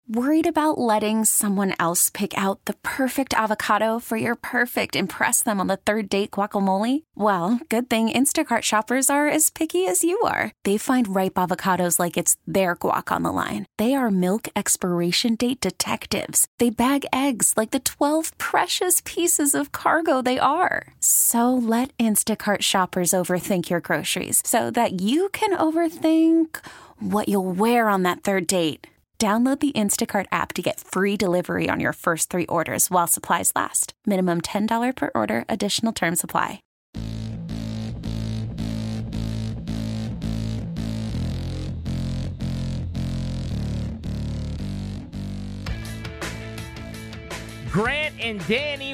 Worried about letting someone else pick out the perfect avocado for your perfect impress them on the third date guacamole? Well, good thing Instacart shoppers are as picky as you are. They find ripe avocados like it's their guac on the line. They are milk expiration date detectives. They bag eggs like the 12 precious pieces of cargo they are. So let Instacart shoppers overthink your groceries so that you can overthink what you'll wear on that third date. Download the Instacart app to get free delivery on your first 3 orders while supplies last. Minimum $10 per order. Additional terms apply. Grant and Danny,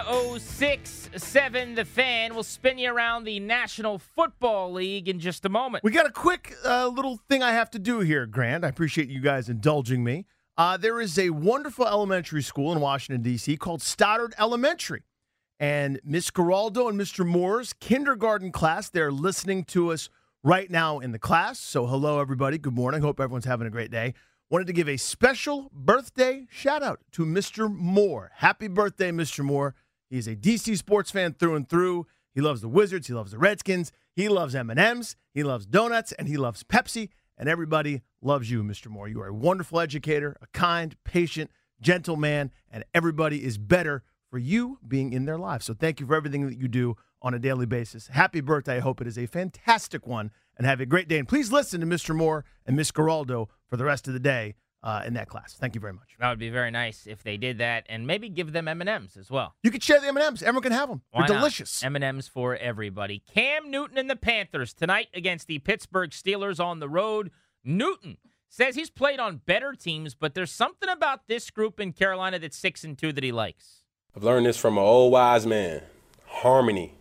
106.7 The Fan. Will spin you around the National Football League in just a moment. We got a quick little thing I have to do here, Grant. I appreciate you guys indulging me. There is a wonderful elementary school in Washington, D.C. called Stoddard Elementary. And Miss Geraldo and Mr. Moore's kindergarten class, they're listening to us right now in the class. So hello, everybody. Good morning. Hope everyone's having a great day. Wanted to give a special birthday shout-out to Mr. Moore. Happy birthday, Mr. Moore. He's a D.C. sports fan through and through. He loves the Wizards. He loves the Redskins. He loves M&Ms. He loves donuts, and he loves Pepsi. And everybody loves you, Mr. Moore. You are a wonderful educator, a kind, patient, gentle man, and everybody is better for you being in their lives. So thank you for everything that you do on a daily basis. Happy birthday. I hope it is a fantastic one, and have a great day. And please listen to Mr. Moore and Miss Geraldo for the rest of the day in that class. Thank you very much. That would be very nice if they did that, and maybe give them M&Ms as well. You could share the M&Ms. Everyone can have them. Why They're not? delicious. M&Ms for everybody. Cam Newton and the Panthers tonight against the Pittsburgh Steelers on the road. Newton says he's played on better teams, but there's something about this group in Carolina that's 6-2 that he likes. I've learned this from an old wise man. Harmony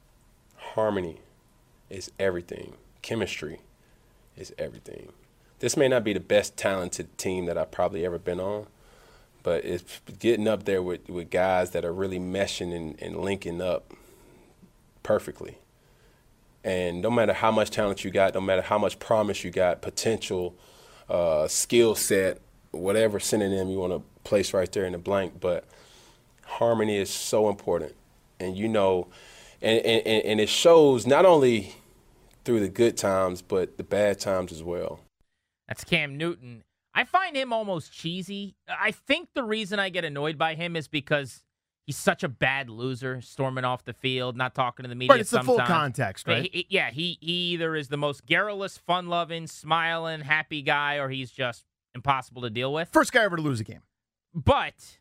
is everything. Chemistry is everything. This may not be the best talented team that I've probably ever been on, but it's getting up there with guys that are really meshing and linking up perfectly. And no matter how much talent you got, no matter how much promise you got, potential, skill set, whatever synonym you want to place right there in the blank, but harmony is so important. And you know, and it shows not only through the good times, but the bad times as well. That's Cam Newton. I find him almost cheesy. I think the reason I get annoyed by him is because he's such a bad loser, storming off the field, not talking to the media. Right, it's sometimes. the full context, right? He either is the most garrulous, fun-loving, smiling, happy guy, or he's just impossible to deal with. First guy ever to lose a game. But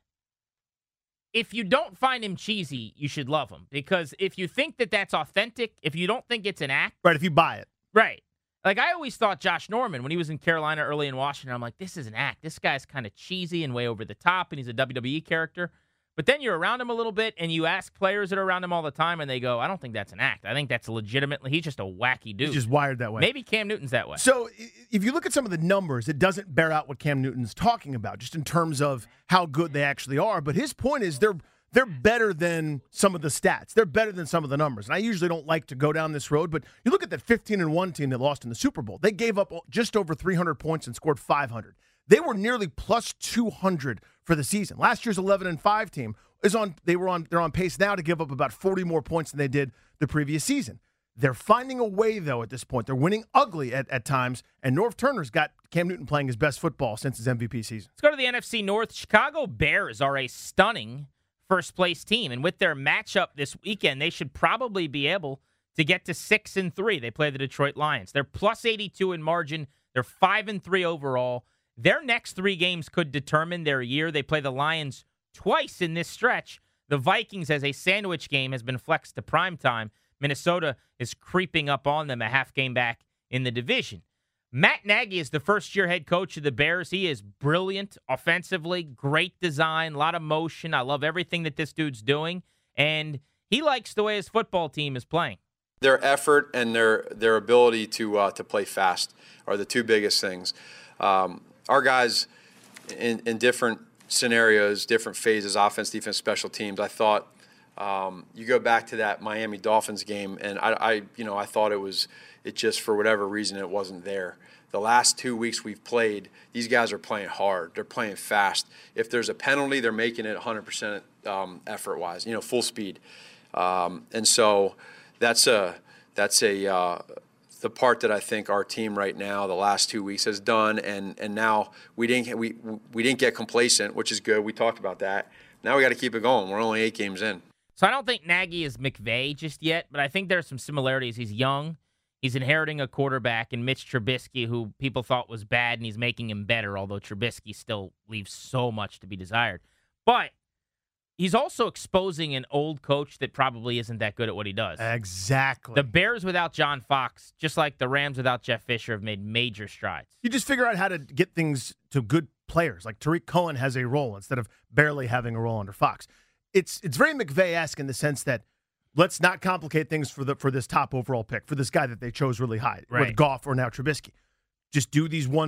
if you don't find him cheesy, you should love him. Because if you think that that's authentic, if you don't think it's an act. Right, if you buy it. Right. Like, I always thought Josh Norman, when he was in Carolina early in Washington, I'm like, this is an act. This guy's kind of cheesy and way over the top, and he's a WWE character. But then you're around him a little bit, and you ask players that are around him all the time, and they go, I don't think that's an act. I think that's legitimately, he's just a wacky dude. He's just wired that way. Maybe Cam Newton's that way. So if you look at some of the numbers, it doesn't bear out what Cam Newton's talking about, just in terms of how good they actually are. But his point is they're better than some of the stats. They're better than some of the numbers. And I usually don't like to go down this road, but you look at that 15-1 team that lost in the Super Bowl. They gave up just over 300 points and scored 500. They were nearly plus 200 for the season. Last year's 11-5 team they're on pace now to give up about 40 more points than they did the previous season. They're finding a way, though, at this point. They're winning ugly at times, and Norv Turner's got Cam Newton playing his best football since his MVP season. Let's go to the NFC North. Chicago Bears are a stunning first-place team, and with their matchup this weekend, they should probably be able to get to 6-3. They play the Detroit Lions. They're plus 82 in margin. They're 5-3 overall. Their next 3 games could determine their year. They play the Lions twice in this stretch. The Vikings, as a sandwich game, has been flexed to primetime. Minnesota is creeping up on them, a half game back in the division. Matt Nagy is the first-year head coach of the Bears. He is brilliant offensively, great design, a lot of motion. I love everything that this dude's doing, and he likes the way his football team is playing. Their effort and their ability to play fast are the two biggest things. Our guys in different scenarios, different phases, offense, defense, special teams. I thought you go back to that Miami Dolphins game, and I thought it just for whatever reason it wasn't there. the last 2 weeks we've played, these guys are playing hard. They're playing fast. If there's a penalty, they're making it 100% effort-wise, full speed. And so that's the part that I think our team right now, the last 2 weeks, has done. And now we didn't get complacent, which is good. We talked about that. Now we got to keep it going. We're only 8 games in. So I don't think Nagy is McVay just yet, but I think there's some similarities. He's young. He's inheriting a quarterback in Mitch Trubisky, who people thought was bad, and he's making him better, although Trubisky still leaves so much to be desired. But he's also exposing an old coach that probably isn't that good at what he does. Exactly. The Bears without John Fox, just like the Rams without Jeff Fisher, have made major strides. You just figure out how to get things to good players. Like Tariq Cohen has a role instead of barely having a role under Fox. It's very McVay-esque in the sense that let's not complicate things for this top overall pick, for this guy that they chose really high, with Goff or now Trubisky. Just do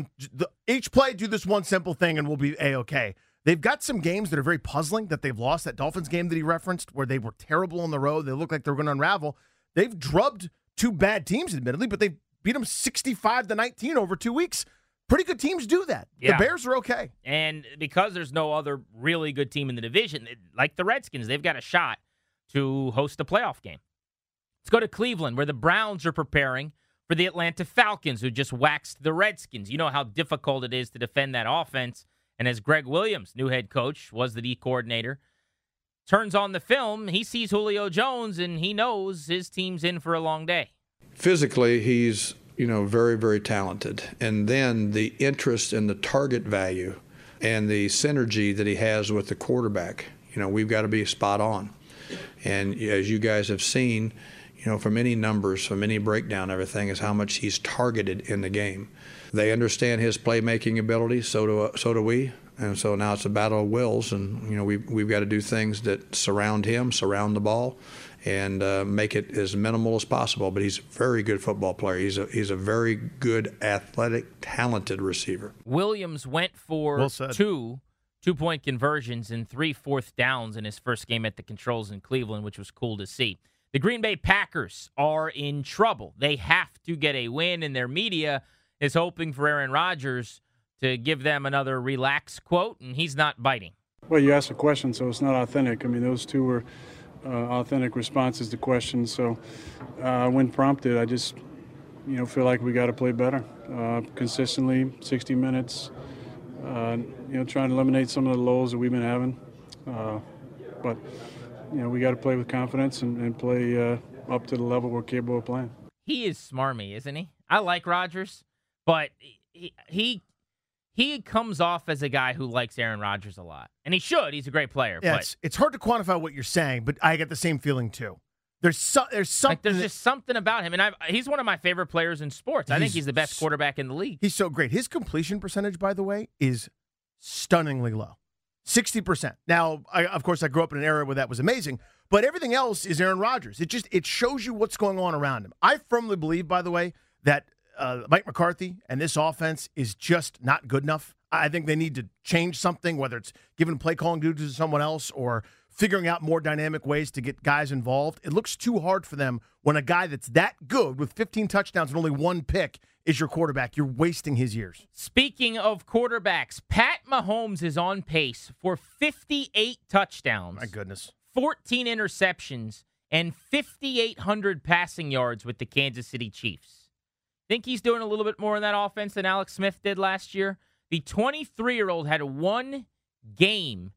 each play, do this one simple thing, and we'll be A-okay. They've got some games that are very puzzling that they've lost. That Dolphins game that he referenced, where they were terrible on the road, they look like they were going to unravel. They've drubbed 2 bad teams, admittedly, but they beat them 65-19 over 2 weeks. Pretty good teams do that. Yeah. The Bears are okay. And because there's no other really good team in the division, like the Redskins, they've got a shot to host a playoff game. Let's go to Cleveland, where the Browns are preparing for the Atlanta Falcons, who just waxed the Redskins. You know how difficult it is to defend that offense. And as Greg Williams, new head coach, was the D coordinator, turns on the film, he sees Julio Jones, and he knows his team's in for a long day. Physically, he's very, very talented. And then the interest in the target value and the synergy that he has with the quarterback, we've got to be spot on. And as you guys have seen, from any numbers, from any breakdown, everything is how much he's targeted in the game. They understand his playmaking ability, so do we. And so now it's a battle of wills, and we've got to do things that surround him, surround the ball, and make it as minimal as possible. But he's a very good football player. He's a very good, athletic, talented receiver. Williams went for 2 2-point conversions and 3 fourth downs in his first game at the controls in Cleveland, which was cool to see. The Green Bay Packers are in trouble. They have to get a win, and their media is hoping for Aaron Rodgers to give them another relax quote, and he's not biting. Well, you asked a question, so it's not authentic. I mean, those two were authentic responses to questions. So when prompted, I just, feel like we got to play better consistently, 60 minutes, trying to eliminate some of the lows that we've been having. But we got to play with confidence and play up to the level we're capable of playing. He is smarmy, isn't he? I like Rodgers, but he comes off as a guy who likes Aaron Rodgers a lot. And he should. He's a great player. Yeah, but it's hard to quantify what you're saying, but I get the same feeling, too. There's something. Like, there's just something about him. And he's one of my favorite players in sports. I think he's the best quarterback in the league. He's so great. His completion percentage, by the way, is stunningly low. 60%. Now, of course, I grew up in an era where that was amazing, but everything else is Aaron Rodgers. It shows you what's going on around him. I firmly believe, by the way, that Mike McCarthy and this offense is just not good enough. I think they need to change something, whether it's giving play calling duties to someone else or figuring out more dynamic ways to get guys involved. It looks too hard for them when a guy that's that good with 15 touchdowns and only 1 pick is your quarterback. You're wasting his years. Speaking of quarterbacks, Pat Mahomes is on pace for 58 touchdowns. My goodness. 14 interceptions and 5,800 passing yards with the Kansas City Chiefs. Think he's doing a little bit more in that offense than Alex Smith did last year? The 23-year-old had 1 game,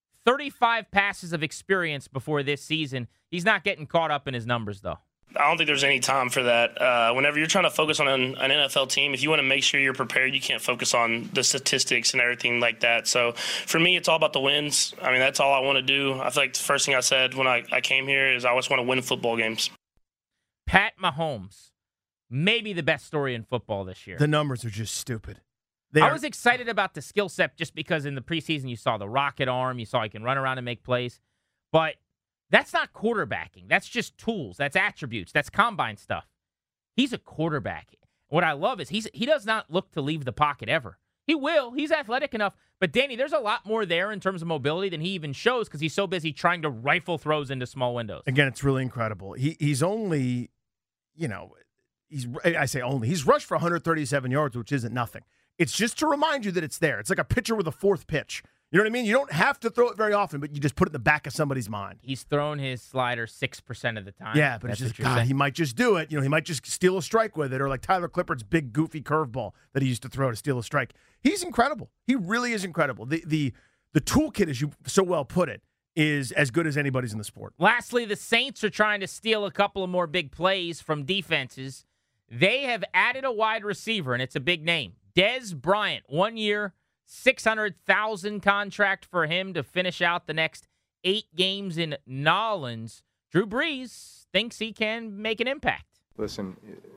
35 passes of experience before this season. He's not getting caught up in his numbers, though. I don't think there's any time for that. Whenever you're trying to focus on an NFL team, if you want to make sure you're prepared, you can't focus on the statistics and everything like that. So for me, it's all about the wins. I mean, that's all I want to do. I feel like the first thing I said when I came here is I always want to win football games. Pat Mahomes, maybe the best story in football this year. The numbers are just stupid. I was excited about the skill set just because in the preseason you saw the rocket arm, you saw he can run around and make plays. But that's not quarterbacking. That's just tools. That's attributes. That's combine stuff. He's a quarterback. What I love is he does not look to leave the pocket ever. He will. He's athletic enough. But, Danny, there's a lot more there in terms of mobility than he even shows because he's so busy trying to rifle throws into small windows. Again, it's really incredible. He's only, he's rushed for 137 yards, which isn't nothing. It's just to remind you that it's there. It's like a pitcher with a fourth pitch. You know what I mean? You don't have to throw it very often, but you just put it in the back of somebody's mind. He's thrown his slider 6% of the time. Yeah, but it's just, God, he might just do it. He might just steal a strike with it, or like Tyler Clippard's big, goofy curveball that he used to throw to steal a strike. He's incredible. He really is incredible. The toolkit, as you so well put it, is as good as anybody's in the sport. Lastly, the Saints are trying to steal a couple of more big plays from defenses. They have added a wide receiver, and it's a big name. Dez Bryant, 1 year, $600,000 contract for him to finish out the next 8 games in Nolans. Drew Brees thinks he can make an impact. Listen,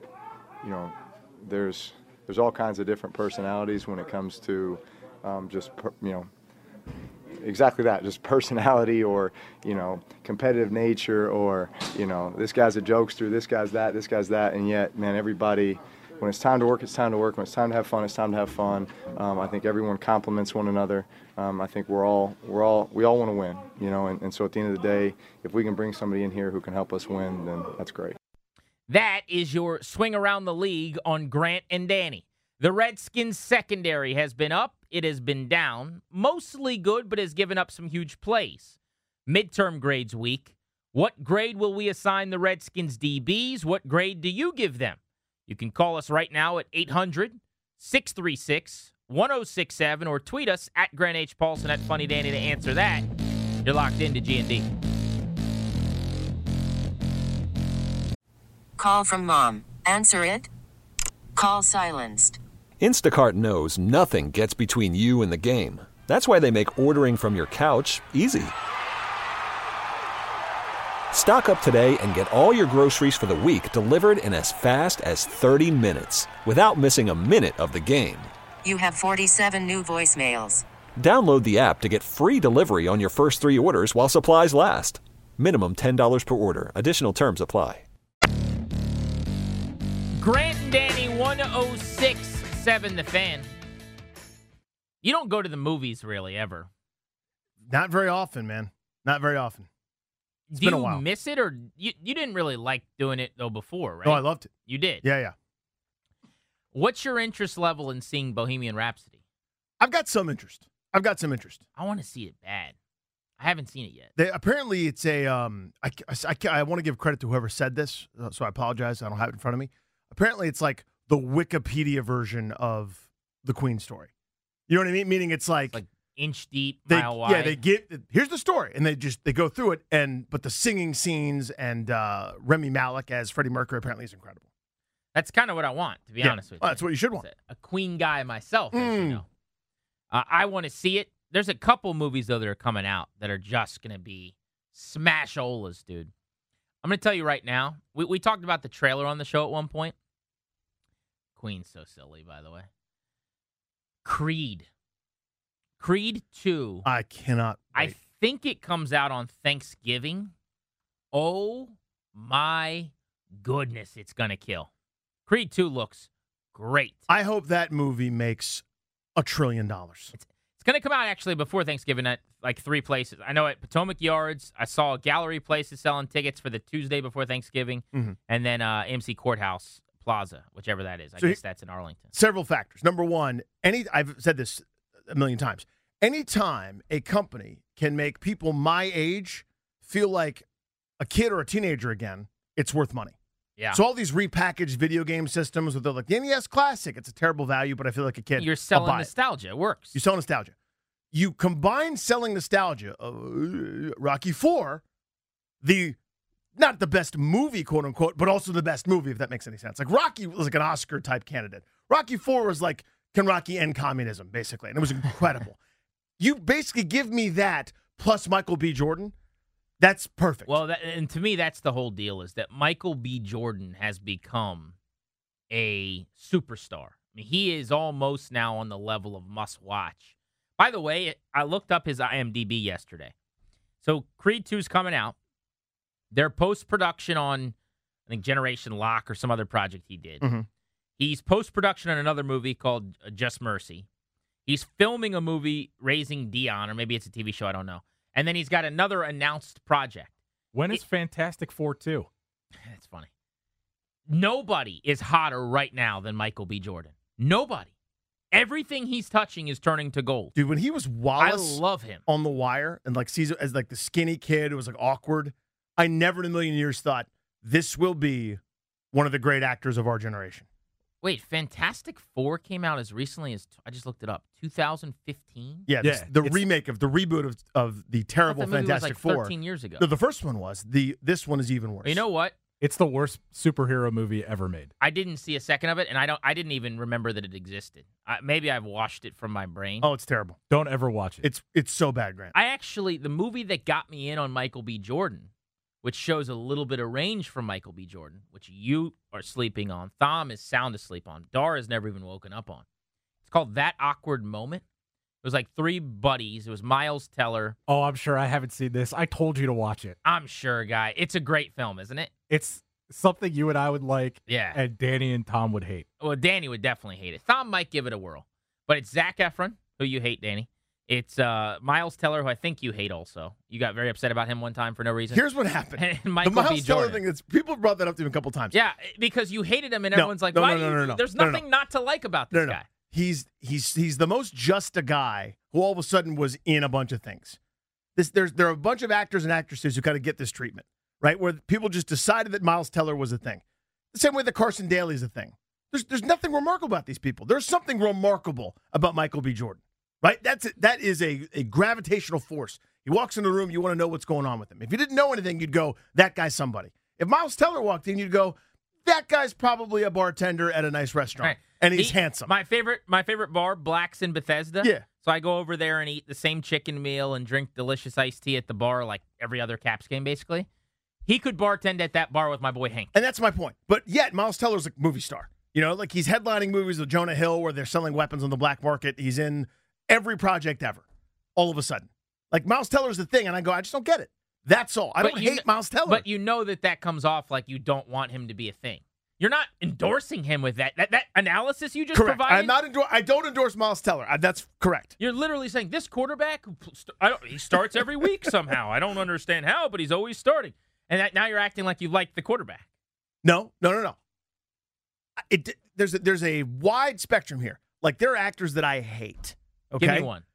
there's all kinds of different personalities when it comes to exactly that, just personality or, competitive nature or, this guy's a jokester, this guy's that, and yet, man, everybody, when it's time to work, it's time to work. When it's time to have fun, it's time to have fun. I think everyone complements one another. I think we all want to win, and so at the end of the day, if we can bring somebody in here who can help us win, then that's great. That is your swing around the league on Grant and Danny. The Redskins secondary has been up. It has been down. Mostly good, but has given up some huge plays. Midterm grades week. What grade will we assign the Redskins DBs? What grade do you give them? You can call us right now at 800-636-1067 or tweet us at Grant H. Paulson at Funny Danny to answer that. You're locked into G&D. Call from mom. Answer it. Call silenced. Instacart knows nothing gets between you and the game. That's why they make ordering from your couch easy. Stock up today and get all your groceries for the week delivered in as fast as 30 minutes without missing a minute of the game. You have 47 new voicemails. Download the app to get free delivery on your first 3 orders while supplies last. Minimum $10 per order. Additional terms apply. Grant and Danny, 106.7 The Fan. You don't go to the movies really ever. Not very often, man. Not very often. It's Do been a you while. miss it, or you didn't really like doing it, though, before, right? No, I loved it. You did? Yeah. What's your interest level in seeing Bohemian Rhapsody? I've got some interest. I want to see it bad. I haven't seen it yet. Apparently, it's a. I want to give credit to whoever said this, so I apologize. I don't have it in front of me. Apparently, it's like the Wikipedia version of the Queen story. You know what I mean? Meaning it's like inch deep, mile wide. Yeah, they get here's the story, and they go through it, but the singing scenes and Remy Malek as Freddie Mercury apparently is incredible. That's kind of what I want, to be honest with you. That's what you should want. A Queen guy myself, as you know. I want to see it. There's a couple movies, though, that are coming out that are just going to be smash-olas, dude. I'm going to tell you right now. We talked about the trailer on the show at one point. Queen's so silly, by the way. Creed 2. I cannot wait. I think it comes out on Thanksgiving. Oh, my goodness, it's going to kill. Creed 2 looks great. I hope that movie makes $1 trillion. It's going to come out actually before Thanksgiving at like 3 places. I know at Potomac Yards, I saw Gallery Places selling tickets for the Tuesday before Thanksgiving, and then MC Courthouse Plaza, whichever that is. I guess that's in Arlington. Several factors. Number one, I've said this a million times. Anytime a company can make people my age feel like a kid or a teenager again, it's worth money. Yeah. So all these repackaged video game systems, they're like the NES Classic. It's a terrible value, but I feel like a kid. You're selling nostalgia. It works. You sell nostalgia. You combine selling nostalgia, Rocky IV, not the best movie, quote unquote, but also the best movie, if that makes any sense. Like Rocky was like an Oscar type candidate. Rocky IV was like, can Rocky end communism, basically? And it was incredible. You basically give me that plus Michael B. Jordan. That's perfect. Well, and to me, that's the whole deal, is that Michael B. Jordan has become a superstar. I mean, he is almost now on the level of must-watch. By the way, I looked up his IMDb yesterday. So Creed 2 is coming out. They're post-production on, I think, Generation Lock or some other project he did. He's post-production on another movie called Just Mercy. He's filming a movie, Raising Dion, or maybe it's a TV show, I don't know. And then he's got another announced project. When is Fantastic Four 2? That's funny. Nobody is hotter right now than Michael B. Jordan. Nobody. Everything he's touching is turning to gold. Dude, when he was Wallace I love him. on The Wire and like sees it as like the skinny kid who was like awkward, I never in a million years thought this will be one of the great actors of our generation. Wait, Fantastic Four came out as recently as, I just looked it up, 2015? Yeah, the remake of the reboot of the terrible Fantastic Four. Four. 13 years ago. No, the first one was. This one is even worse. You know what? It's the worst superhero movie ever made. I didn't see a second of it, and I didn't even remember that it existed. Maybe I've watched it from my brain. Oh, it's terrible. Don't ever watch it. It's so bad, Grant. The movie that got me in on Michael B. Jordan, which shows a little bit of range from Michael B. Jordan, which you are sleeping on. Thom is sound asleep on. Dar has never even woken up on. It's called That Awkward Moment. It was like three buddies. It was Miles Teller. Oh, I'm sure I haven't seen this. I told you to watch it. I'm sure, guy. It's a great film, isn't it? It's something you and I would like. Yeah. And Danny and Tom would hate. Well, Danny would definitely hate it. Thom might give it a whirl. But it's Zac Efron, who you hate, Danny. It's Miles Teller, who I think you hate also. You got very upset about him one time for no reason. Here's what happened. And Michael the Miles B. Jordan. Teller thing, people brought that up to him a couple times. Yeah, because you hated him, and No, everyone's like, no, why no, no, no, no. There's No, no, nothing no. not to like about this guy. He's the most just a guy who all of a sudden was in a bunch of things. There are a bunch of actors and actresses who kind of get this treatment, right? Where people just decided that Miles Teller was a thing. The same way that Carson Daly is a thing. There's nothing remarkable about these people. There's something remarkable about Michael B. Jordan, right? That is a gravitational force. He walks in the room, you want to know what's going on with him. If you didn't know anything, you'd go, that guy's somebody. If Miles Teller walked in, you'd go, that guy's probably a bartender at a nice restaurant, Right. and he's handsome. My favorite bar, Black's in Bethesda. Yeah. So I go over there and eat the same chicken meal and drink delicious iced tea at the bar like every other Caps game, basically. He could bartend at that bar with my boy Hank. And that's my point. But yet, Miles Teller's a movie star. You know, like he's headlining movies with Jonah Hill where they're selling weapons on the black market. He's in every project ever, all of a sudden. Like, Miles Teller's the thing, and I go, I just don't get it. That's all. I don't hate Miles Teller. But you know that comes off like you don't want him to be a thing. You're not endorsing him with that analysis you just correct. provided. I don't endorse Miles Teller. That's correct. You're literally saying this quarterback, he starts every week somehow. I don't understand how, but he's always starting. And now you're acting like you like the quarterback. No. There's a wide spectrum here. Like, there are actors that I hate. Okay? Give me one.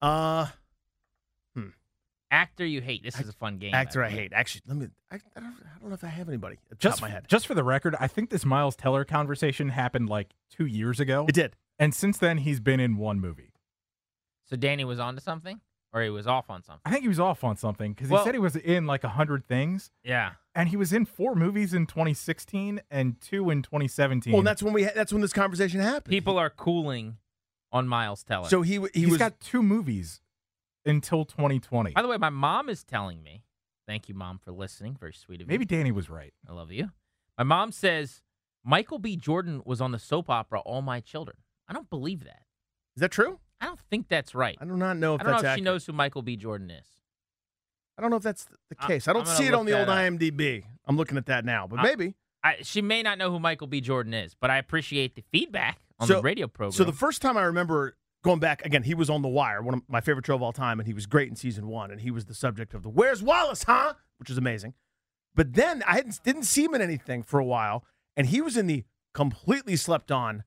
Actor you hate. This is a fun game. Actor I hate. Actually, I don't know if I have anybody at the top of my head. Just for the record, I think this Miles Teller conversation happened like 2 years ago. It did. And since then, he's been in one movie. So Danny was on to something? Or he was off on something? I think he was off on something because he said he was in like 100 things. Yeah. And he was in 4 movies in 2016 and 2 in 2017. Well, that's when this conversation happened. People are cooling on Miles Teller. So he's got 2 movies until 2020. By the way, my mom is telling me, thank you, Mom, for listening. Very sweet of you. Maybe Danny was right. I love you. My mom says Michael B. Jordan was on the soap opera All My Children. I don't believe that. Is that true? I don't think that's right. I do not know if I don't that's know if accurate. she knows who Michael B. Jordan is. I don't know if that's the case. I don't see it on the old IMDb. I'm looking at that now, but maybe. She may not know who Michael B. Jordan is, but I appreciate the feedback on the radio program. So the first time I remember going back, again, he was on The Wire, one of my favorite show of all time, and he was great in season 1, and he was the subject of the Where's Wallace, huh? Which is amazing. But then I didn't see him in anything for a while, and he was in the completely slept on,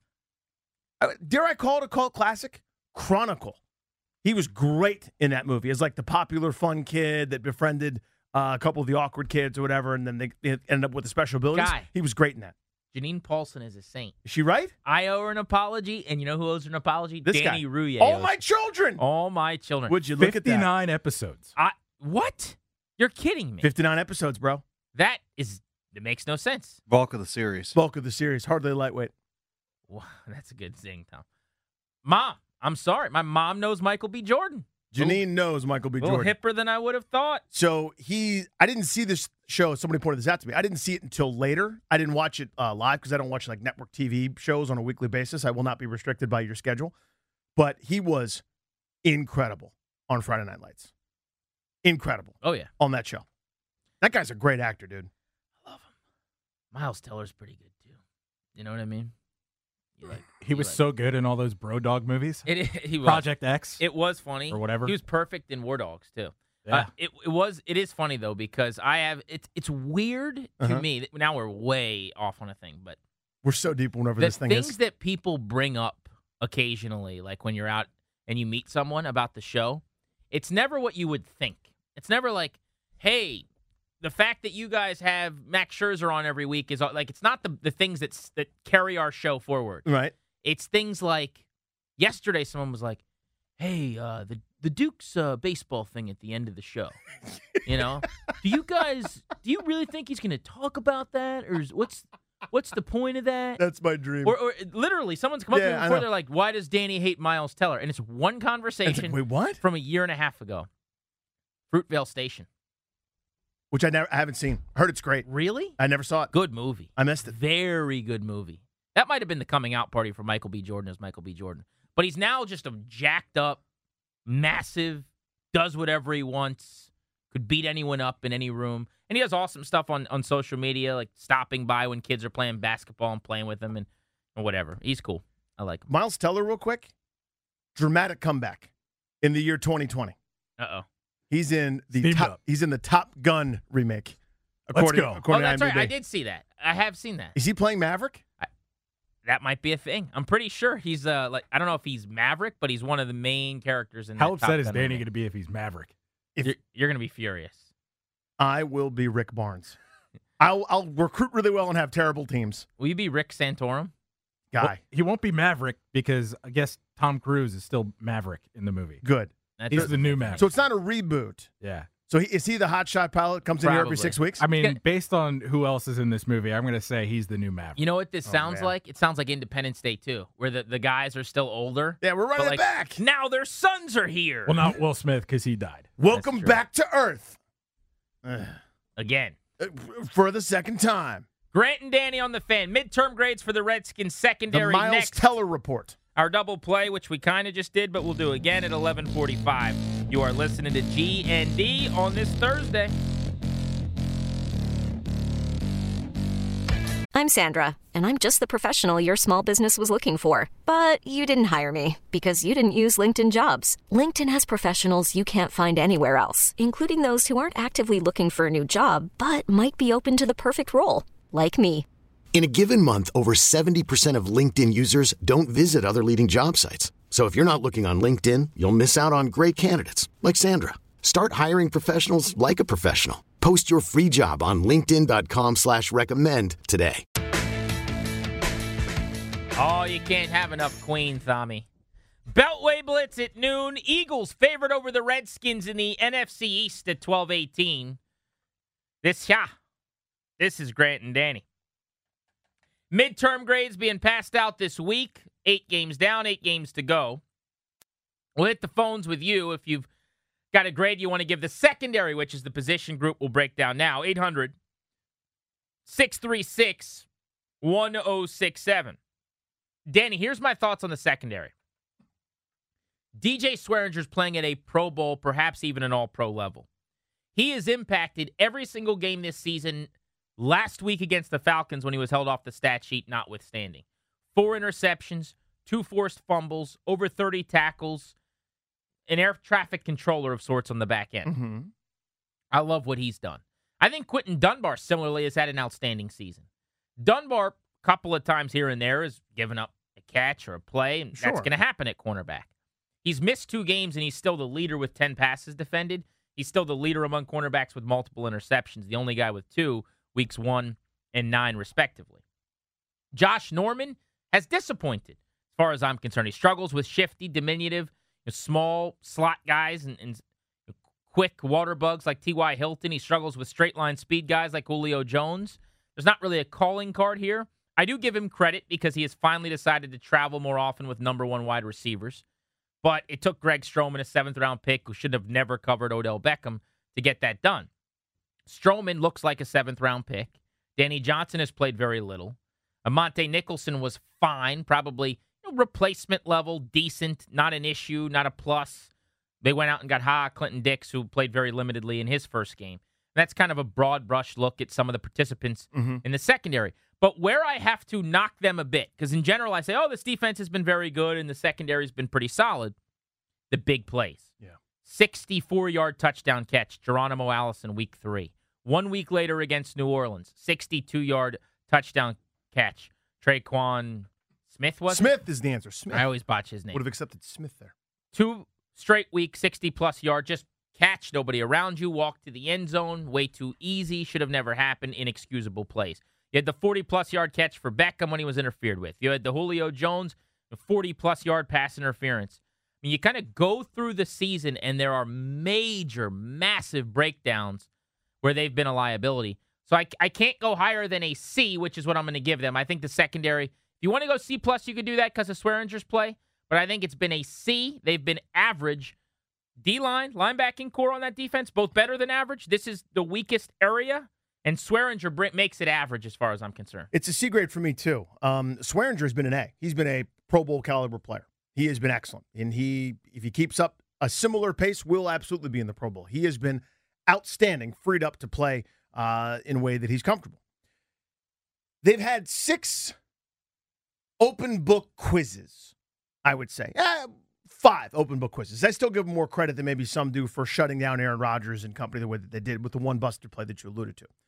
dare I call it a cult classic? Chronicle. He was great in that movie as like the popular fun kid that befriended a couple of the awkward kids or whatever, and then they ended up with the special abilities. He was great in that. Janine Paulson is a saint. Is she right? I owe her an apology, and you know who owes her an apology? This Danny guy. Rouillet. All My Children. All My Children. Would you look at that? 59 episodes. What? You're kidding me. 59 episodes, bro. That makes no sense. Bulk of the series. Hardly lightweight. Wow, that's a good thing, Tom. Mom, I'm sorry. My mom knows Michael B. Jordan. Janine knows Michael B. A little Jordan. hipper than I would have thought. So I didn't see this show. Somebody pointed this out to me. I didn't see it until later. I didn't watch it live because I don't watch like network TV shows on a weekly basis. I will not be restricted by your schedule. But he was incredible on Friday Night Lights. Incredible. Oh, yeah. On that show. That guy's a great actor, dude. I love him. Miles Teller's pretty good, too. You know what I mean? He was so good in all those Bro Dog movies. He was. Project X. It was funny. Or whatever. He was perfect in War Dogs, too. Yeah. It is funny though, because it's weird to me that now we're way off on a thing, but We're so deep whenever the this thing things is. that people bring up occasionally, like when you're out and you meet someone about the show, it's never what you would think. It's never like, hey, the fact that you guys have Max Scherzer on every week is like, it's not the things that carry our show forward. Right. It's things like yesterday someone was like, hey, the Duke's baseball thing at the end of the show. You know? Do you really think he's going to talk about that? Or what's the point of that? That's my dream. Or literally, someone's come up to me I before, know. they're like, why does Danny hate Miles Teller? And it's one conversation It's like, wait, what? from a year and a half ago. Fruitvale Station. Which I haven't seen. Heard it's great. Really? I never saw it. Good movie. I missed it. Very good movie. That might have been the coming out party for Michael B. Jordan as Michael B. Jordan. But he's now just a jacked up, massive, does whatever he wants, could beat anyone up in any room. And he does awesome stuff on social media, like stopping by when kids are playing basketball and playing with them and whatever. He's cool. I like him. Miles Teller, real quick. Dramatic comeback in the year 2020. Uh-oh. He's in the Steamed top. up. He's in the Top Gun remake. Let's go. Oh, According that's to right. IMDb. I did see that. I have seen that. Is he playing Maverick? That might be a thing. I'm pretty sure he's like, I don't know if he's Maverick, but he's one of the main characters in How that upset Top is Gun Danny remake. going to be if he's Maverick? You're going to be furious. I will be Rick Barnes. I'll recruit really well and have terrible teams. Will you be Rick Santorum? Guy. Well, he won't be Maverick because I guess Tom Cruise is still Maverick in the movie. Good. He's the new Maverick. So it's not a reboot. Yeah. So is he the hotshot pilot? Comes in here every Probably. 6 weeks? I mean, based on who else is in this movie, I'm going to say he's the new Maverick. You know what this sounds man. like? It sounds like Independence Day 2, where the guys are still older. Yeah, we're running but it like, back. Now their sons are here. Well, not Will Smith because he died. Welcome true. back to Earth. Again. For the second time. Grant and Danny on the Fan. Midterm grades for the Redskins The secondary Miles next. Teller report. Our double play, which we kind of just did, but we'll do again at 11:45. You are listening to G&D on this Thursday. I'm Sandra, and I'm just the professional your small business was looking for. But you didn't hire me because you didn't use LinkedIn Jobs. LinkedIn has professionals you can't find anywhere else, including those who aren't actively looking for a new job, but might be open to the perfect role, like me. In a given month, over 70% of LinkedIn users don't visit other leading job sites. So if you're not looking on LinkedIn, you'll miss out on great candidates like Sandra. Start hiring professionals like a professional. Post your free job on linkedin.com/recommend today. Oh, you can't have enough Queen, Tommy. Beltway Blitz at noon. Eagles favored over the Redskins in the NFC East at 12-18. This is Grant and Danny. Midterm grades being passed out this week. 8 games down, 8 games to go. We'll hit the phones with you if you've got a grade you want to give the secondary, which is the position group we'll break down now. 800-636-1067. Danny, here's my thoughts on the secondary. DJ Swearinger's playing at a Pro Bowl, perhaps even an All-Pro level. He has impacted every single game this season. Last week against the Falcons when he was held off the stat sheet notwithstanding. 4 interceptions, 2 forced fumbles, over 30 tackles, an air traffic controller of sorts on the back end. Mm-hmm. I love what he's done. I think Quentin Dunbar similarly has had an outstanding season. Dunbar, a couple of times here and there, has given up a catch or a play, and that's going to happen at cornerback. He's missed 2 games, and he's still the leader with 10 passes defended. He's still the leader among cornerbacks with multiple interceptions, the only guy with 2, weeks 1 and 9, respectively. Josh Norman has disappointed, as far as I'm concerned. He struggles with shifty, diminutive, small slot guys and quick water bugs like T.Y. Hilton. He struggles with straight-line speed guys like Julio Jones. There's not really a calling card here. I do give him credit because he has finally decided to travel more often with number 1 wide receivers. But it took Greg Stroman, a 7th-round pick, who should have never covered Odell Beckham, to get that done. Stroman looks like a 7th-round pick. Danny Johnson has played very little. Amonte Nicholson was fine, probably replacement level, decent, not an issue, not a plus. They went out and got Clinton Dix, who played very limitedly in his first game. That's kind of a broad brush look at some of the participants in the secondary. But where I have to knock them a bit, because in general I say, oh, this defense has been very good and the secondary has been pretty solid, the big plays. Yeah. 64-yard touchdown catch, Geronimo Allison, week 3. 1 week later against New Orleans, 62-yard touchdown catch, Traquan Smith, was Smith it? is the answer. Smith. I always botch his name. Would have accepted Smith there. 2 straight week, 60-plus yard, just catch, nobody around you, walk to the end zone, way too easy, should have never happened, inexcusable plays. You had the 40-plus yard catch for Beckham when he was interfered with. You had the Julio Jones, the 40-plus yard pass interference. I mean, you kind of go through the season, and there are major, massive breakdowns where they've been a liability. So I can't go higher than a C, which is what I'm going to give them. I think the secondary, if you want to go C+, you could do that because of Swearinger's play. But I think it's been a C. They've been average. D-line, linebacking core on that defense, both better than average. This is the weakest area, and Swearinger makes it average as far as I'm concerned. It's a C grade for me, too. Swearinger has been an A. He's been a Pro Bowl caliber player. He has been excellent. And if he keeps up a similar pace, will absolutely be in the Pro Bowl. He has been outstanding, freed up to play in a way that he's comfortable. They've had 6 open book quizzes, I would say. 5 open book quizzes. I still give them more credit than maybe some do for shutting down Aaron Rodgers and company the way that they did with the one buster play that you alluded to.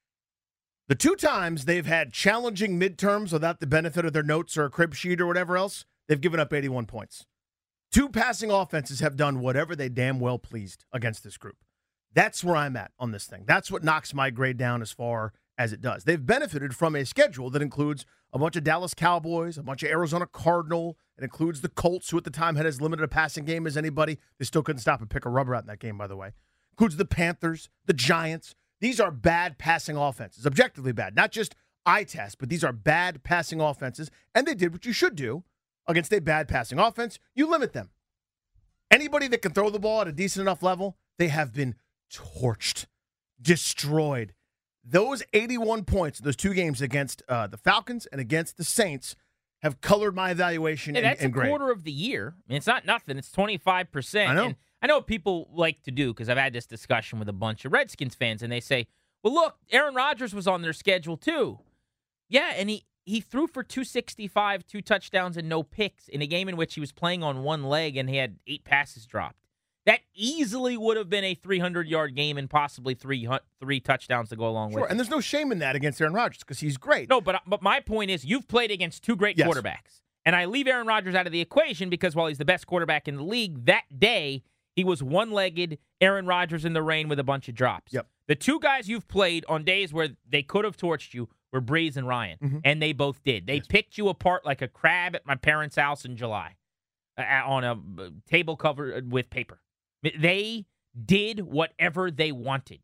The 2 times they've had challenging midterms without the benefit of their notes or a crib sheet or whatever else, they've given up 81 points. 2 passing offenses have done whatever they damn well pleased against this group. That's where I'm at on this thing. That's what knocks my grade down as far as it does. They've benefited from a schedule that includes a bunch of Dallas Cowboys, a bunch of Arizona Cardinal. It includes the Colts, who at the time had as limited a passing game as anybody. They still couldn't stop a pick of rubber out in that game, by the way. Includes the Panthers, the Giants. These are bad passing offenses, objectively bad. Not just eye test, but these are bad passing offenses. And they did what you should do against a bad passing offense. You limit them. Anybody that can throw the ball at a decent enough level, they have been torched, destroyed. Those 81 points, those 2 games against the Falcons and against the Saints have colored my evaluation that's and grade. A quarter of the year. I mean, it's not nothing. It's 25%. I know. And I know what people like to do because I've had this discussion with a bunch of Redskins fans, and they say, well, look, Aaron Rodgers was on their schedule too. Yeah, and he threw for 265, 2 touchdowns, and no picks in a game in which he was playing on one leg and he had 8 passes dropped. That easily would have been a 300-yard game and possibly three touchdowns to go along with it. And there's no shame in that against Aaron Rodgers because he's great. No, but my point is you've played against 2 great quarterbacks. And I leave Aaron Rodgers out of the equation because while he's the best quarterback in the league, that day he was one-legged Aaron Rodgers in the rain with a bunch of drops. Yep. The 2 guys you've played on days where they could have torched you were Breeze and Ryan, and they both did. They picked you apart like a crab at my parents' house in July on a table covered with paper. They did whatever they wanted.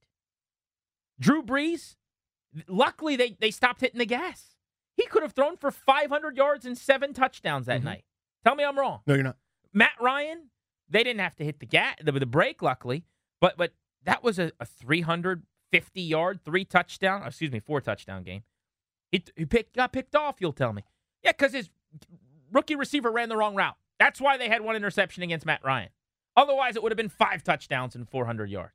Drew Brees, luckily they stopped hitting the gas. He could have thrown for 500 yards and 7 touchdowns that night. Tell me I'm wrong. No, you're not. Matt Ryan, they didn't have to hit the brake, luckily, but that was a 350-yard, 4-touchdown game. He got picked off, you'll tell me. Yeah, because his rookie receiver ran the wrong route. That's why they had 1 interception against Matt Ryan. Otherwise, it would have been 5 touchdowns and 400 yards.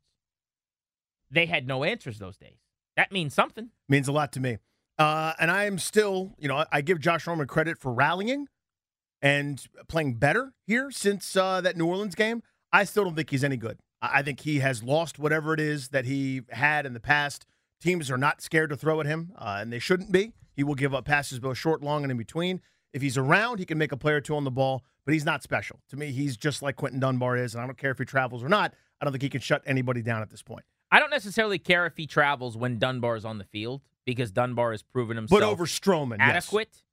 They had no answers those days. That means something. Means a lot to me. And I am still, I give Josh Norman credit for rallying and playing better here since that New Orleans game. I still don't think he's any good. I think he has lost whatever it is that he had in the past. Teams are not scared to throw at him, and they shouldn't be. He will give up passes both short, long, and in between. If he's around, he can make a play or 2 on the ball, but he's not special. To me, he's just like Quentin Dunbar is, and I don't care if he travels or not. I don't think he can shut anybody down at this point. I don't necessarily care if he travels when Dunbar is on the field because Dunbar has proven himself but over Stroman, adequate. Yes.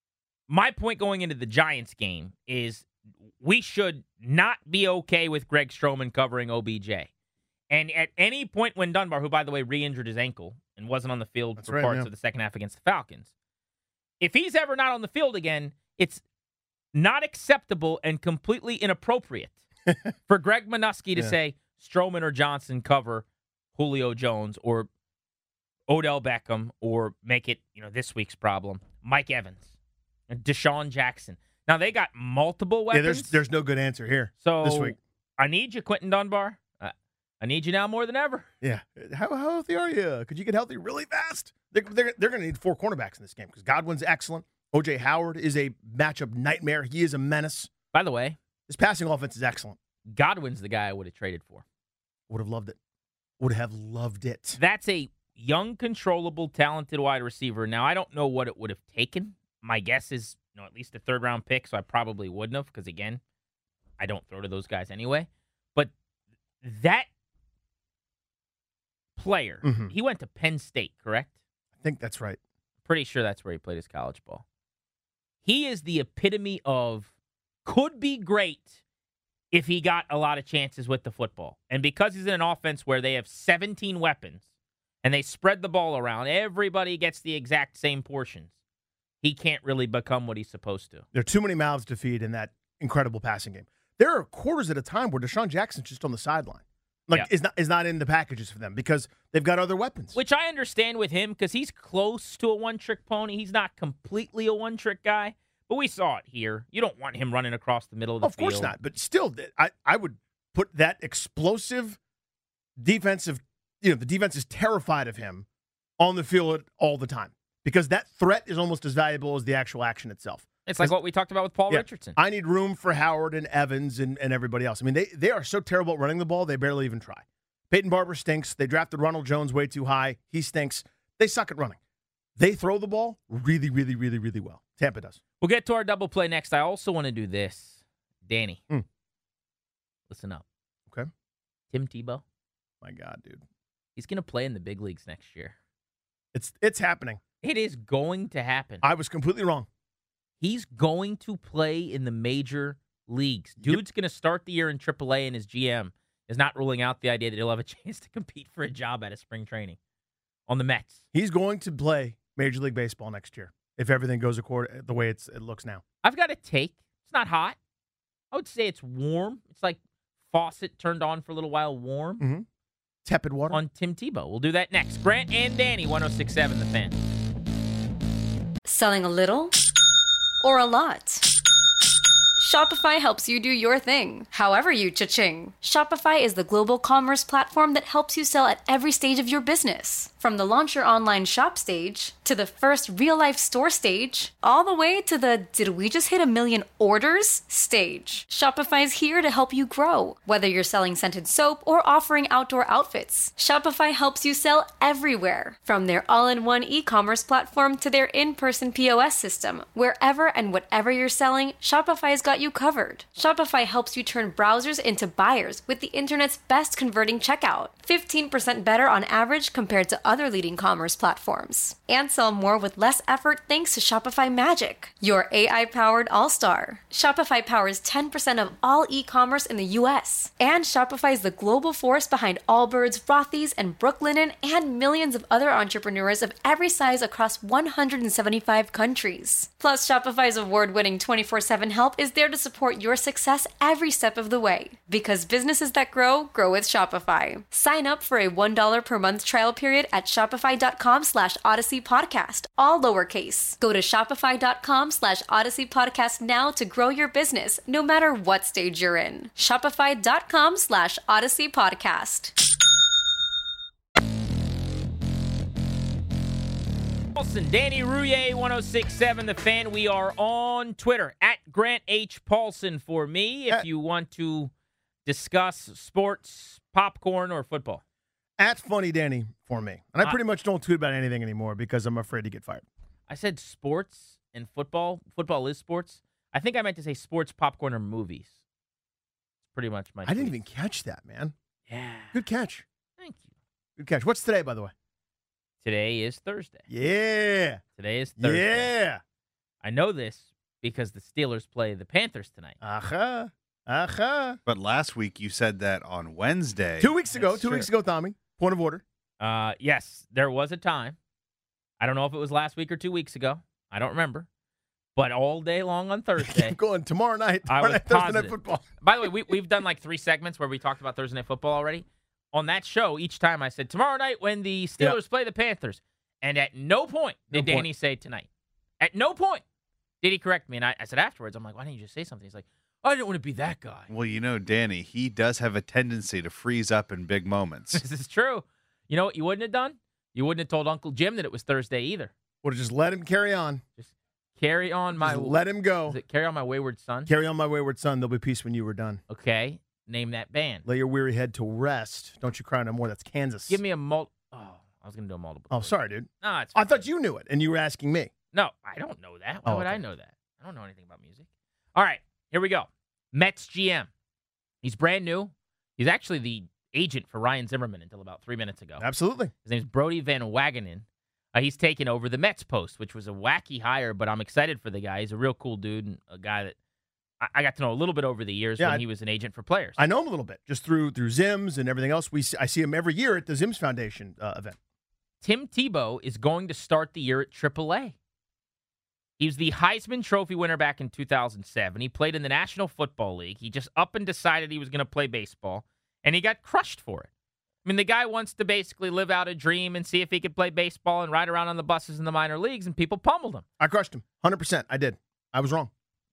My point going into the Giants game is we should not be okay with Greg Stroman covering OBJ. And at any point when Dunbar, who, by the way, re-injured his ankle and wasn't on the field for parts of the second half against the Falcons, if he's ever not on the field again, it's not acceptable and completely inappropriate for Greg Manusky to say Stroman or Johnson cover Julio Jones or Odell Beckham or make it, this week's problem, Mike Evans, Deshaun Jackson. Now, they got multiple weapons. Yeah, there's no good answer here this week. I need you, Quentin Dunbar. I need you now more than ever. Yeah. How healthy are you? Could you get healthy really fast? They're going to need 4 cornerbacks in this game because Godwin's excellent. O.J. Howard is a matchup nightmare. He is a menace. By the way, his passing offense is excellent. Godwin's the guy I would have traded for. Would have loved it. Would have loved it. That's a young, controllable, talented wide receiver. Now, I don't know what it would have taken. My guess is, at least a third-round pick, so I probably wouldn't have because, again, I don't throw to those guys anyway. But that player, he went to Penn State, correct? I think that's right. Pretty sure that's where he played his college ball. He is the epitome of could be great if he got a lot of chances with the football. And because he's in an offense where they have 17 weapons and they spread the ball around, everybody gets the exact same portions. He can't really become what he's supposed to. There are too many mouths to feed in that incredible passing game. There are quarters at a time where Deshaun Jackson's just on the sideline. Is not in the packages for them because they've got other weapons. Which I understand with him because he's close to a one-trick pony. He's not completely a one-trick guy, but we saw it here. You don't want him running across the middle of the field. Of course not, but still, I would put that explosive defensive, the defense is terrified of him on the field all the time because that threat is almost as valuable as the actual action itself. It's like what we talked about with Paul Richardson. I need room for Howard and Evans and everybody else. I mean, they are so terrible at running the ball, they barely even try. Peyton Barber stinks. They drafted Ronald Jones way too high. He stinks. They suck at running. They throw the ball really, really, really, really well. Tampa does. We'll get to our double play next. I also want to do this. Danny, listen up. Okay. Tim Tebow. My God, dude. He's going to play in the big leagues next year. It's happening. It is going to happen. I was completely wrong. He's going to play in the major leagues. Dude's going to start the year in AAA, and his GM is not ruling out the idea that he'll have a chance to compete for a job out of spring training on the Mets. He's going to play Major League Baseball next year if everything goes according the way it looks now. I've got a take. It's not hot. I would say it's warm. It's like faucet turned on for a little while, warm. Mm-hmm. Tepid water. On Tim Tebow. We'll do that next. Grant and Danny, 106.7 The Fan. Selling a little or a lot? Shopify helps you do your thing, however you cha-ching. Shopify is the global commerce platform that helps you sell at every stage of your business. From the launch your online shop stage, to the first real-life store stage, all the way to the did we just hit 1 million orders stage. Shopify's here to help you grow. Whether you're selling scented soap or offering outdoor outfits, Shopify helps you sell everywhere. From their all-in-one e-commerce platform to their in-person POS system. Wherever and whatever you're selling, Shopify's got you covered. Shopify helps you turn browsers into buyers with the internet's best converting checkout. 15% better on average compared to other leading commerce platforms. And sell more with less effort thanks to Shopify Magic, your AI-powered all-star. Shopify powers 10% of all e-commerce in the U.S. And Shopify is the global force behind Allbirds, Rothy's, and Brooklinen, and millions of other entrepreneurs of every size across 175 countries. Plus, Shopify's award-winning 24/7 help is there to support your success every step of the way. Because businesses that grow, grow with Shopify. Sign up for a $1 per month trial period at shopify.com/Odyssey Podcast, all lowercase. Go to shopify.com/Odyssey Podcast now to grow your business, no matter what stage you're in. Shopify.com/Odyssey Podcast. Paulson, Danny Rouillet, 106.7 The Fan. We are on Twitter at Grant H. Paulson for me if you want to discuss sports, popcorn, or football. At Funny Danny for me. And I pretty much don't tweet about anything anymore because I'm afraid to get fired. I said sports and football. Football is sports. I think I meant to say sports, popcorn, or movies. It's pretty much my I didn't even catch that, man. Yeah. Good catch. Thank you. Good catch. What's today, by the way? Today is Thursday. Yeah. Today is Thursday. Yeah. I know this because the Steelers play the Panthers tonight. But last week you said that on Wednesday. 2 weeks ago. 2 weeks ago, Tommy. Point of order. Yes, there was a time. I don't know if it was last week or 2 weeks ago. I don't remember. But all day long on Thursday. Keep going. Tomorrow night. Thursday Night Football. By the way, we've done like 3 segments where we talked about Thursday Night Football already. On that show, each time I said, tomorrow night when the Steelers play the Panthers. And at no point did Danny say tonight. At no point did he correct me. And I said afterwards, I'm like, why didn't you just say something? He's like, I didn't want to be that guy. Well, Danny, he does have a tendency to freeze up in big moments. This is true. You know what you wouldn't have done? You wouldn't have told Uncle Jim that it was Thursday either. Would have just let him carry on. Just carry on my... Just let him go. Is it carry on my wayward son? Carry on my wayward son. There'll be peace when you were done. Okay. name that band. Lay your weary head to rest. Don't you cry no more. That's Kansas. Give me a I was going to do a multiple. Oh, sorry, dude. No, it's I thought you knew it, and you were asking me. No, I don't know that. Why would okay. I know that? I don't know anything about music. All right, here we go. Mets GM. He's brand new. He's actually the agent for Ryan Zimmerman until about 3 minutes ago. Absolutely. His name's Brody Van Wagenen. He's taken over the Mets post, which was a wacky hire, but I'm excited for the guy. He's a real cool dude and a guy that I got to know a little bit over the years when he was an agent for players. I know him a little bit, just through Zims and everything else. I see him every year at the Zims Foundation event. Tim Tebow is going to start the year at AAA. He was the Heisman Trophy winner back in 2007. He played in the National Football League. He just up and decided he was going to play baseball, and he got crushed for it. I mean, the guy wants to basically live out a dream and see if he could play baseball and ride around on the buses in the minor leagues, and people pummeled him. I crushed him. 100%. I did. I was wrong.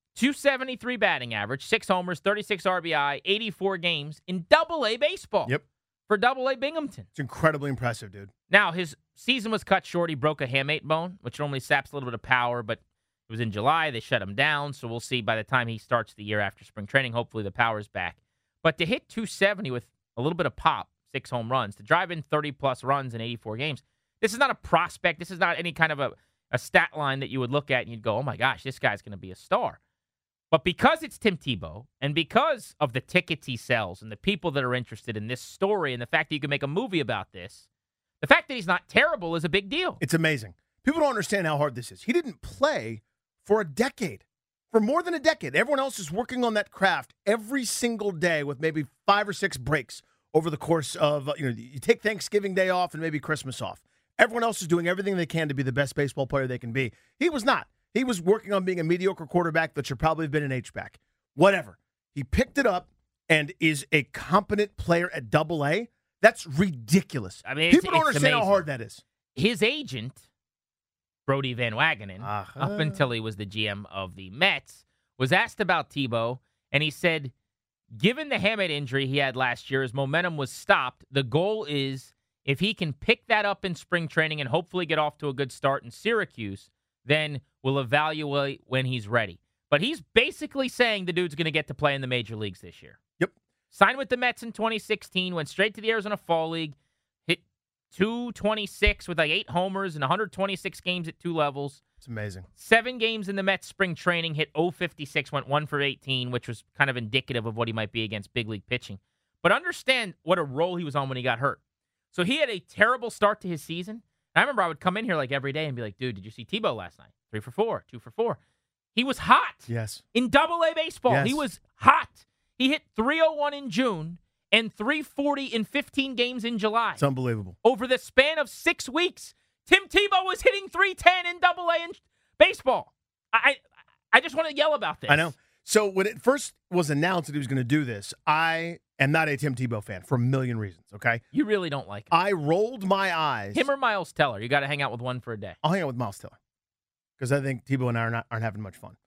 273 batting average, 6 homers, 36 RBI, 84 games in Double-A baseball. Yep. For Double-A Binghamton. It's incredibly impressive, dude. Now, his season was cut short. He broke a hamate bone, which normally saps a little bit of power, but it was in July. They shut him down, so we'll see by the time he starts the year after spring training. Hopefully the power's back. But to hit 270 with a little bit of pop, 6 home runs, to drive in 30-plus runs in 84 games, this is not a prospect. This is not any kind of a stat line that you would look at and you'd go, oh, my gosh, this guy's going to be a star. But because it's Tim Tebow and because of the tickets he sells and the people that are interested in this story and the fact that you can make a movie about this, the fact that he's not terrible is a big deal. It's amazing. People don't understand how hard this is. He didn't play for a decade, for more than a decade. Everyone else is working on that craft every single day with maybe 5 or 6 breaks over the course of, you take Thanksgiving Day off and maybe Christmas off. Everyone else is doing everything they can to be the best baseball player they can be. He was not. He was working on being a mediocre quarterback that should probably have been an H-back. Whatever. He picked it up and is a competent player at Double-A. That's ridiculous. I mean, people don't it's understand amazing. how hard that is. His agent, Brody Van Wagenen, up until he was the GM of the Mets, was asked about Tebow, and he said, given the hamate injury he had last year, his momentum was stopped. The goal is if he can pick that up in spring training and hopefully get off to a good start in Syracuse, then we'll evaluate when he's ready. But he's basically saying the dude's going to get to play in the major leagues this year. Yep. Signed with the Mets in 2016, went straight to the Arizona Fall League, hit 226 with like 8 homers and 126 games at 2 levels. It's amazing. 7 games in the Mets spring training, hit 056, went 1 for 18, which was kind of indicative of what he might be against big league pitching. But understand what a role he was on when he got hurt. So he had a terrible start to his season. I remember I would come in here like every day and be like, dude, did you see Tebow last night? 3 for 4, 2 for 4. He was hot. Yes. In Double-A baseball. Yes. He was hot. He hit 301 in June and 340 in 15 games in July. It's unbelievable. Over the span of 6 weeks, Tim Tebow was hitting 310 in Double-A in baseball. I just want to yell about this. I know. So when it first was announced that he was going to do this, I am not a Tim Tebow fan for a million reasons, okay? You really don't like him. I rolled my eyes. Him or Miles Teller? You got to hang out with one for a day. I'll hang out with Miles Teller because I think Tebow and I aren't having much fun.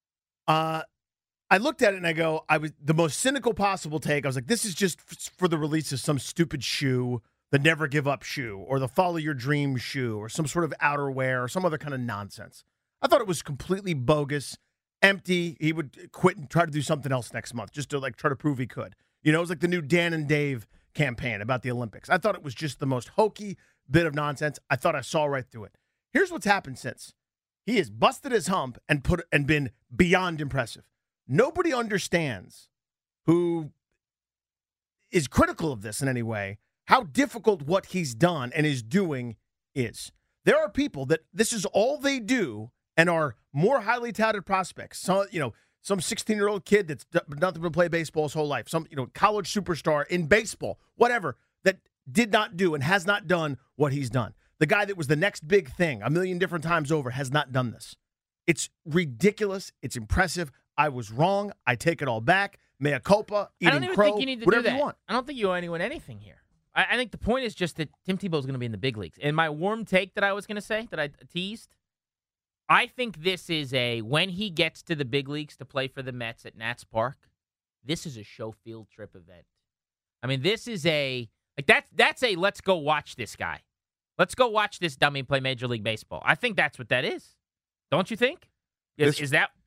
I looked at it and I go, I was the most cynical possible take. I was like, this is just for the release of some stupid shoe, the Never Give Up shoe, or the Follow Your Dream shoe, or some sort of outerwear, or some other kind of nonsense. I thought it was completely bogus, empty. He would quit and try to do something else next month just to try to prove he could. It was like the new Dan and Dave campaign about the Olympics. I thought it was just the most hokey bit of nonsense. I thought I saw right through it. Here's what's happened since. He has busted his hump and been beyond impressive. Nobody understands who is critical of this in any way how difficult what he's done and is doing is. There are people that this is all they do and are more highly touted prospects. So, some 16-year-old kid that's nothing but play baseball his whole life, some college superstar in baseball, whatever, that did not do and has not done what he's done. The guy that was the next big thing a million different times over has not done this. It's ridiculous. It's impressive. I was wrong. I take it all back. Mea culpa, eating crow, I don't even think you need to whatever do that. you want. I don't think you owe anyone anything here. I think the point is just that Tim Tebow is going to be in the big leagues. And my warm take that I was going to say, that I teased, I think this is when he gets to the big leagues to play for the Mets at Nats Park, this is a show field trip event. I mean, this is that's a let's go watch this guy. Let's go watch this dummy play Major League Baseball. I think that's what that is. Don't you think? Is that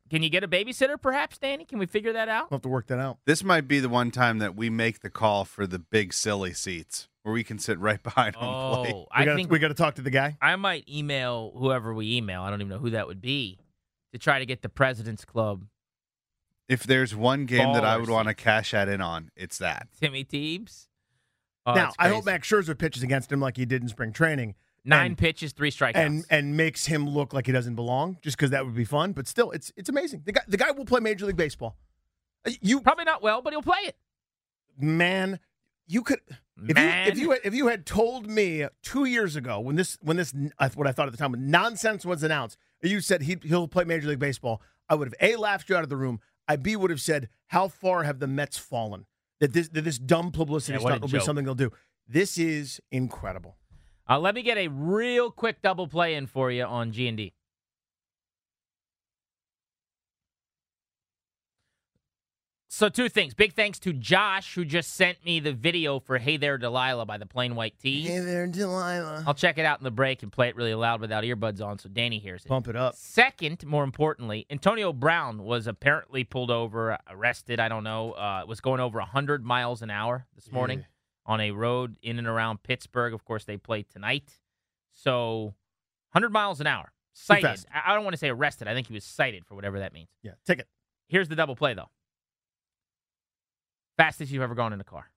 Can you get a babysitter, perhaps, Danny? Can we figure that out? We'll have to work that out. This might be the one time that we make the call for the big silly seats where we can sit right behind home plate. Oh, I think we got to talk to the guy. I might email whoever we email. I don't even know who that would be to try to get the President's Club. If there's one game that I would Ballers. want to cash that in on, it's that. Timmy Teebs. Oh, Now, that's I hope crazy. Max Scherzer pitches against him like he did in spring training. 9 pitches, 3 strikeouts. And makes him look like he doesn't belong, just because that would be fun. But still, it's amazing. The guy will play Major League Baseball. You probably not well, but he'll play it. Man, you could if you had told me 2 years ago when this what I thought at the time when nonsense was announced, you said he'll play Major League Baseball, I would have A, laughed you out of the room. I B, would have said, how far have the Mets fallen? That this dumb publicity stuff will be something they'll do. This is incredible. Let me get a real quick double play in for you on G&D. So 2 things. Big thanks to Josh, who just sent me the video for Hey There, Delilah by the Plain White T's. Hey there, Delilah. I'll check it out in the break and play it really loud without earbuds on so Danny hears it. Pump it up. Second, more importantly, Antonio Brown was apparently pulled over, arrested, I don't know, was going over 100 miles an hour this morning on a road in and around Pittsburgh. Of course, they play tonight. So 100 miles an hour. Cited. I don't want to say arrested. I think he was cited for whatever that means. Yeah, ticket. Here's the double play, though. Fastest you've ever gone in a car.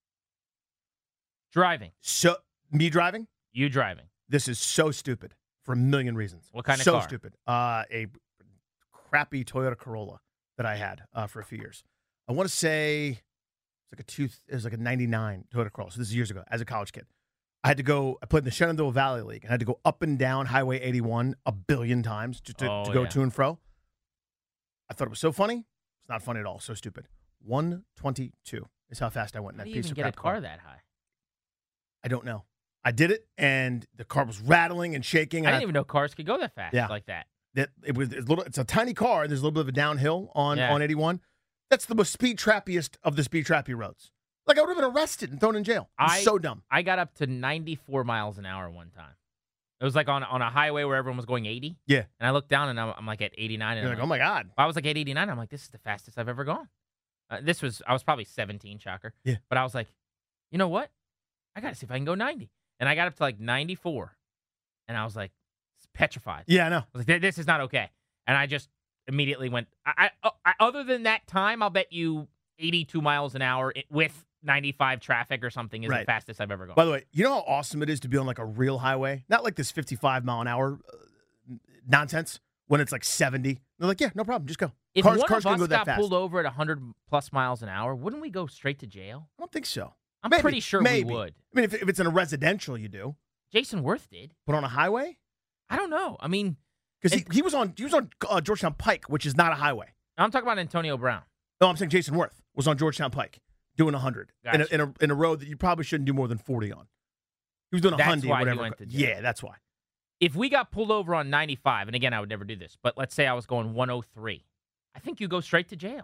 Driving. So, me driving? You driving. This is so stupid for a million reasons. What kind of so car? So stupid. A crappy Toyota Corolla that I had for a few years. I want to say it was like a 99 Toyota Corolla. So this is years ago as a college kid. I played in the Shenandoah Valley League, and I had to go up and down Highway 81 a billion times to go to and fro. I thought it was so funny. It's not funny at all. So stupid. 122 is how fast I went in that How do piece you even of get crap a car that high? I don't know. I did it, and the car was rattling and shaking. I And didn't even know cars could go that fast like that. It's a tiny car, and there's a little bit of a downhill on 81. That's the most speed trappiest of the speed trappy roads. Like, I would have been arrested and thrown in jail. It's so dumb. I got up to 94 miles an hour one time. It was like on a highway where everyone was going 80. Yeah. And I looked down, and I'm like at 89. And You're like, oh, my God. I was like at 89. I'm like, this is the fastest I've ever gone. I was probably 17, shocker. Yeah. But I was like, you know what? I got to see if I can go 90. And I got up to like 94. And I was like, petrified. Yeah, I know. I was like, this is not okay. And I just immediately went, other than that time, I'll bet you 82 miles an hour with 95 traffic or something is the fastest I've ever gone. By the way, you know how awesome it is to be on like a real highway? Not like this 55 mile an hour nonsense when it's like 70. They're like, yeah, no problem. Just go. If cars one of can us go that got fast. pulled over at 100+ miles an hour, wouldn't we go straight to jail? I don't think so. I'm pretty sure we would. I mean, if it's in a residential, you do. Jason Worth did. But on a highway? I don't know. I mean, because he was on Georgetown Pike, which is not a highway. I'm talking about Antonio Brown. No, I'm saying Jason Worth was on Georgetown Pike doing 100 Gotcha. in a road that you probably shouldn't do more than 40 on. He was doing 100 or whatever. He went to jail. Yeah, that's why. If we got pulled over on 95, and again, I would never do this, but let's say I was going 103, I think you go straight to jail.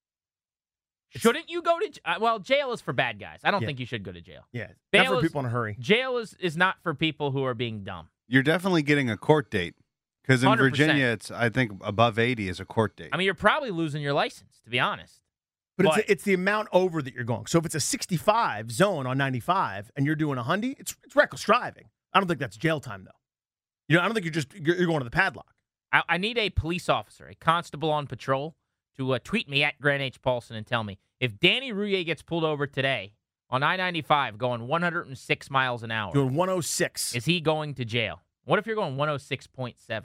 Shouldn't you go to jail is for bad guys. I don't think you should go to jail. Yeah, Bail not for people in a hurry. Jail is not for people who are being dumb. You're definitely getting a court date because in 100%. Virginia, it's I think above 80 is a court date. I mean, you're probably losing your license, to be honest. But it's the amount over that you're going. So if it's a 65 zone on 95 and you're doing 100, it's reckless driving. I don't think that's jail time, though. You know, I don't think you're going to the padlock. I need a police officer, a constable on patrol, to tweet me at Grant H. Paulson and tell me if Danny Rouillet gets pulled over today on I-95 going 106 miles an hour. Doing 106. Is he going to jail? What if you're going 106.7?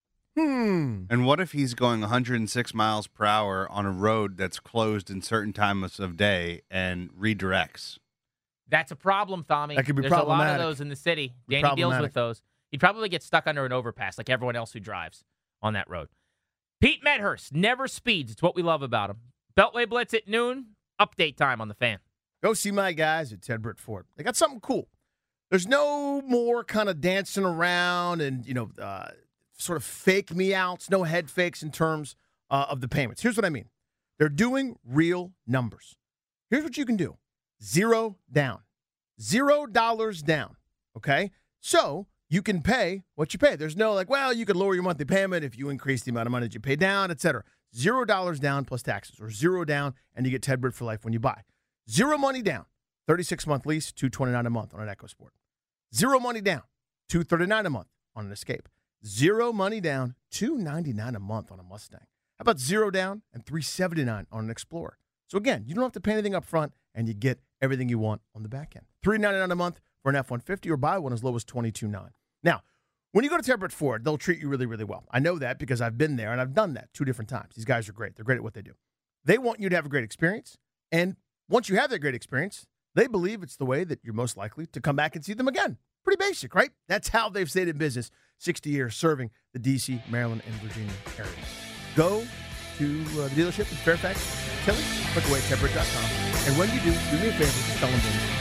And what if he's going 106 miles per hour on a road that's closed in certain times of day and redirects? That's a problem, Tommy. That could be There's problematic. a lot of those in the city. Danny deals with those. He'd probably get stuck under an overpass like everyone else who drives on that road. Pete Medhurst never speeds. It's what we love about him. Beltway Blitz at noon. Update time on the Fan. Go see my guys at Ted Britt Ford. They got something cool. There's no more kind of dancing around and, sort of fake me outs, no head fakes in terms of the payments. Here's what I mean. They're doing real numbers. Here's what you can do. $0 down. $0 down. Okay? So you can pay what you pay. There's no like, well, you could lower your monthly payment if you increase the amount of money that you pay down, etc. $0 down plus taxes, or $0 down and you get Ted Britt for life when you buy. Zero money down, 36-month lease, $229 a month on an EcoSport. Zero money down, $239 a month on an Escape. Zero money down, $299 a month on a Mustang. How about zero down and $379 on an Explorer? So again, you don't have to pay anything up front, and you get everything you want on the back end. $399 a month for an F-150, or buy one as low as $22,900. Now, when you go to Ted Britt Ford, they'll treat you really, really well. I know that because I've been there, and I've done that 2 different times. These guys are great. They're great at what they do. They want you to have a great experience, and once you have that great experience, they believe it's the way that you're most likely to come back and see them again. Pretty basic, right? That's how they've stayed in business 60 years, serving the D.C., Maryland, and Virginia areas. Go to the dealership in Fairfax, Tilly, click away at TedBritt.com. And when you do me a favor, just tell them to.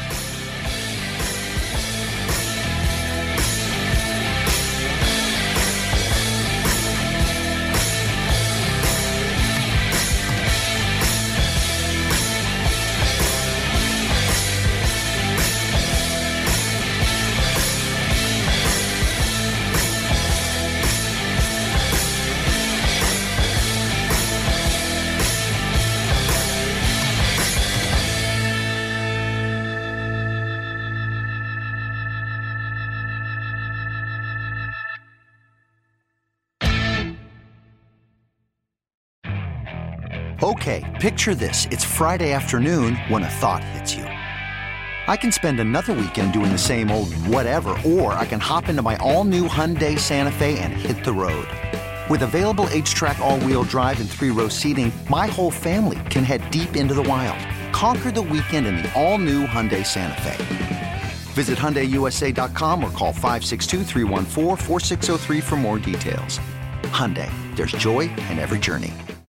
Okay, picture this. It's Friday afternoon when a thought hits you. I can spend another weekend doing the same old whatever, or I can hop into my all-new Hyundai Santa Fe and hit the road. With available H-Track all-wheel drive and 3-row seating, my whole family can head deep into the wild. Conquer the weekend in the all-new Hyundai Santa Fe. Visit HyundaiUSA.com or call 562-314-4603 for more details. Hyundai, there's joy in every journey.